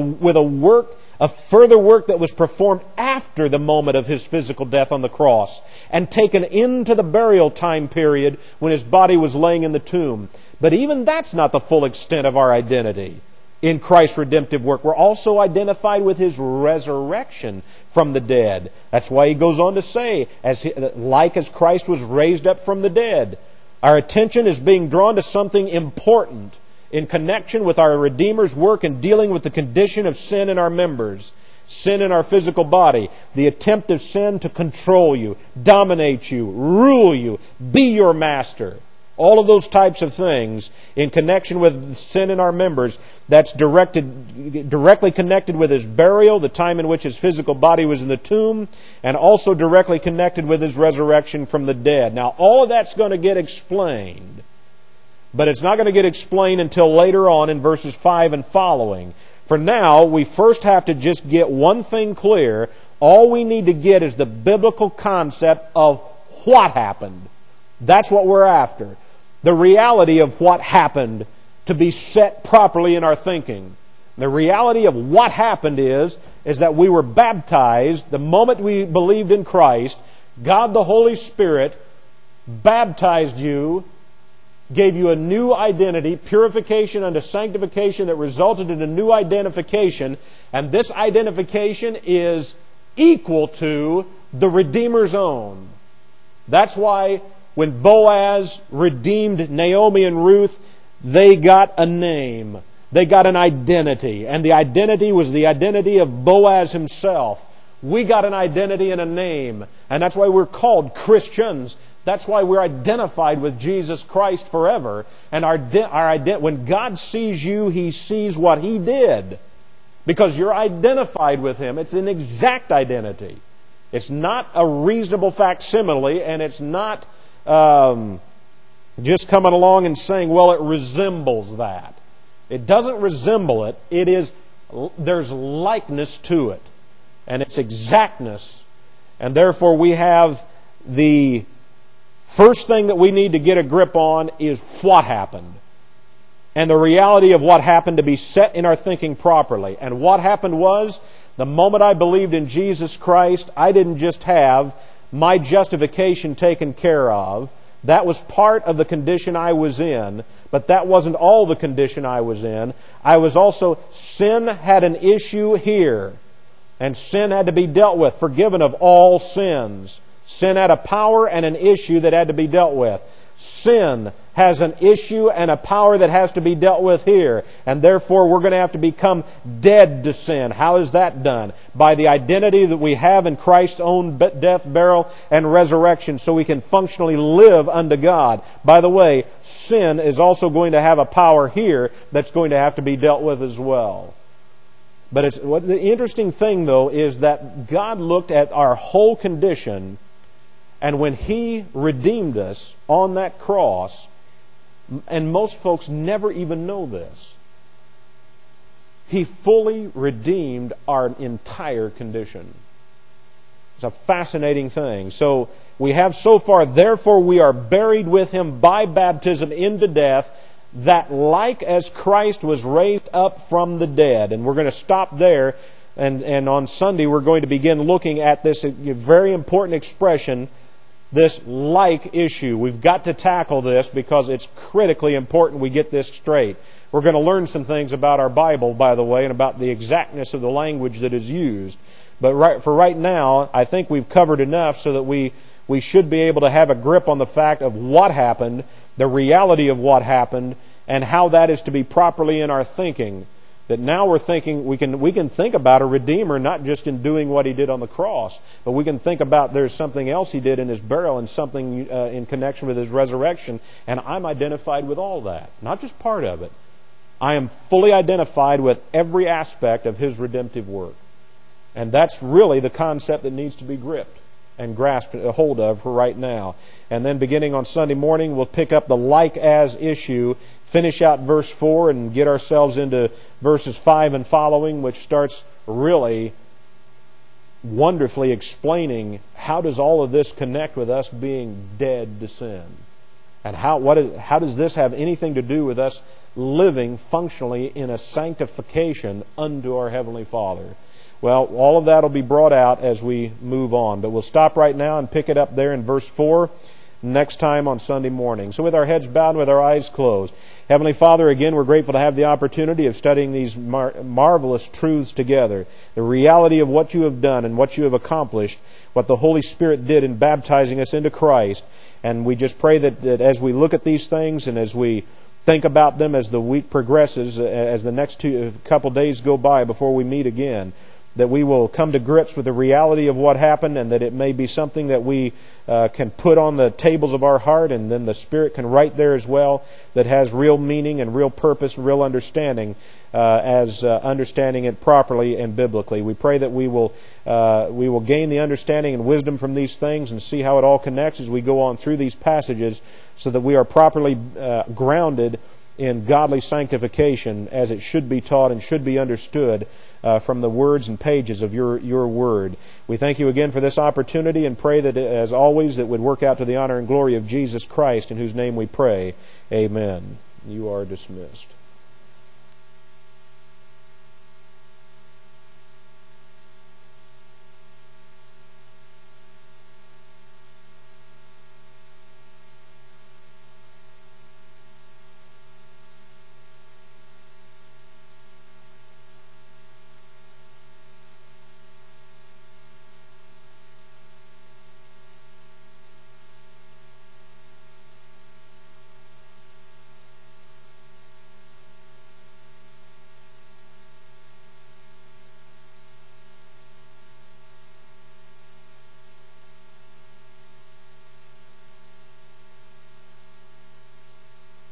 a further work that was performed after the moment of His physical death on the cross, and taken into the burial time period when His body was laying in the tomb. But even that's not the full extent of our identity in Christ's redemptive work. We're also identified with His resurrection from the dead. That's why he goes on to say, like as Christ was raised up from the dead. Our attention is being drawn to something important in connection with our Redeemer's work in dealing with the condition of sin in our members, sin in our physical body, the attempt of sin to control you, dominate you, rule you, be your master. All of those types of things in connection with sin in our members, that's directly connected with His burial, the time in which His physical body was in the tomb, and also directly connected with His resurrection from the dead. Now, all of that's going to get explained, but it's not going to get explained until later on in verses 5 and following. For now, we first have to just get one thing clear. All we need to get is the biblical concept of what happened. That's what we're after. The reality of what happened to be set properly in our thinking. The reality of what happened is that we were baptized the moment we believed in Christ. God the Holy Spirit baptized you, gave you a new identity, purification unto sanctification that resulted in a new identification. And this identification is equal to the Redeemer's own. That's why when Boaz redeemed Naomi and Ruth, they got a name. They got an identity. And the identity was the identity of Boaz himself. We got an identity and a name. And that's why we're called Christians. That's why we're identified with Jesus Christ forever. And when God sees you, He sees what He did. Because you're identified with Him. It's an exact identity. It's not a reasonable facsimile, and it's not just coming along and saying, well, it resembles that. It doesn't resemble it. There's likeness to it. And it's exactness. And therefore we have the first thing that we need to get a grip on is what happened. And the reality of what happened to be set in our thinking properly. And what happened was, the moment I believed in Jesus Christ, I didn't just have my justification taken care of. That was part of the condition I was in, but that wasn't all the condition I was in. Sin had an issue here, and sin had to be dealt with, forgiven of all sins. Sin had a power and an issue that had to be dealt with. Sin has an issue and a power that has to be dealt with here. And therefore we're going to have to become dead to sin. How is that done? By the identity that we have in Christ's own death, burial, and resurrection, so we can functionally live unto God. By the way, sin is also going to have a power here that's going to have to be dealt with as well. But the interesting thing, though, is that God looked at our whole condition, and when He redeemed us on that cross, and most folks never even know this, He fully redeemed our entire condition. It's a fascinating thing. So we have so far, therefore we are buried with Him by baptism into death, that like as Christ was raised up from the dead. And we're going to stop there, and on Sunday we're going to begin looking at this very important expression, this like issue. We've got to tackle this because it's critically important we get this straight. We're going to learn some things about our Bible, by the way, and about the exactness of the language that is used. But for right now, I think we've covered enough so that we should be able to have a grip on the fact of what happened, the reality of what happened, and how that is to be properly in our thinking. That now we're thinking, we can think about a Redeemer not just in doing what He did on the cross, but we can think about there's something else He did in His burial and something in connection with His resurrection, and I'm identified with all that, not just part of it. I am fully identified with every aspect of His redemptive work. And that's really the concept that needs to be gripped and grasped a hold of for right now. And then beginning on Sunday morning, we'll pick up the like as issue, finish out verse 4, and get ourselves into verses 5 and following, which starts really wonderfully explaining how does all of this connect with us being dead to sin. And how does this have anything to do with us living functionally in a sanctification unto our Heavenly Father? Well, all of that will be brought out as we move on. But we'll stop right now and pick it up there in verse 4 next time on Sunday morning. So with our heads bowed and with our eyes closed, Heavenly Father, again, we're grateful to have the opportunity of studying these marvelous truths together. The reality of what You have done and what You have accomplished, what the Holy Spirit did in baptizing us into Christ. And we just pray that as we look at these things and as we think about them as the week progresses, as the next couple days go by before we meet again, that we will come to grips with the reality of what happened, and that it may be something that we can put on the tables of our heart, and then the Spirit can write there as well, that has real meaning and real purpose and real understanding, as understanding it properly and biblically. We pray that we will gain the understanding and wisdom from these things and see how it all connects as we go on through these passages, so that we are properly grounded in godly sanctification as it should be taught and should be understood from the words and pages of your Word. We thank You again for this opportunity and pray that, as always, it would work out to the honor and glory of Jesus Christ, in whose name we pray. Amen. You are dismissed.